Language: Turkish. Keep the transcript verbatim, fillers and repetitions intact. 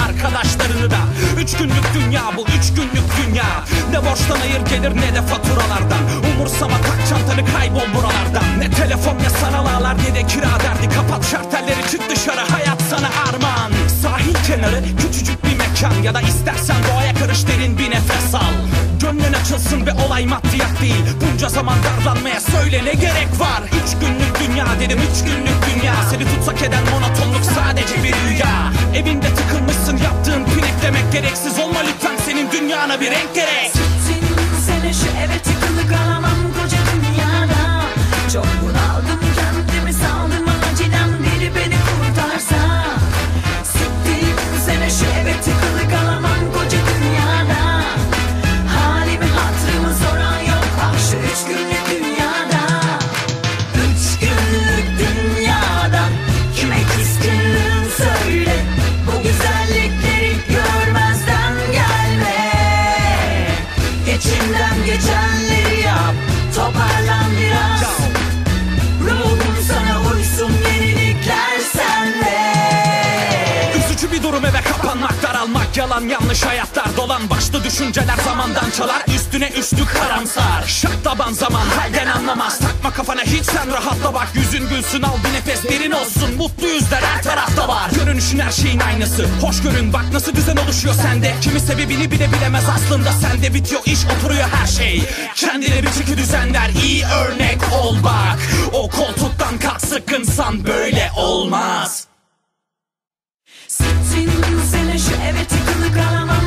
arkadaşlarını da. Üç günlük dünya bu, üç günlük dünya. Ne borçtan hayır gelir ne de faturalardan. Umursama, tak çantanı, kaybol buralardan. Ne telefon ne sanal ağlar ne de kira derdi. Kapat şartelleri, çık dışarı, hayat sana armağan. Sahil kenarı küçücük bir mekan, ya da istersen doğaya karış, derin bir nefes al. Gönlün açılsın ve olay maddiyat değil. Bunca zaman darlanmaya söyle ne gerek var. Üç günlük dünya dedim, üç günlük dünya. Seni tutsak eden monotonluk sadece bir rüya. Evinde tıkılmışsın, yaptığın pinek demek gereksiz. Olma lütfen, senin dünyana bir renk gerek. Sittin sene şu eve tıkılı kalamam koca dünyada. Çok bunaldım, kendimi saldım, acilen biri beni kurtarsa. Sittin sene şu eve tıkılı kalamam koca dünyada. Halimi hatırımı soran yok, ah şu üç günlük dünyada. Üç günlük dünyada kime küskünlüğün söyle. Bu güzellikleri görmezden gelme. İçinden geçenleri yap, toparlan biraz. Ruhum sana uysun, yenilikler senle. Üzücü bir durum, eve kapanmak, daralmak, yalan yanlış hayatlar dolan. Başlı düşünceler zamandan çalar, üstüne üstlük karamsar. Şaklaban zaman halden anlamaz, takma kafana hiç, sen rahatla bak. Yüzün gülsün, al bir nefes, derin olsun. Mutlu yüzler her tarafta var. Görünüşün her şeyin aynısı, hoş görün bak nasıl düzen oluşuyor sende. Kimi sebebini bile bilemez aslında, sende bitiyor iş, oturuyor her şey. Kendine bir çeki düzenler, iyi örnek ol bak. O koltuktan kalk, sıkınsan böyle olmaz. Sittin sene şu eve tıkılı kalamam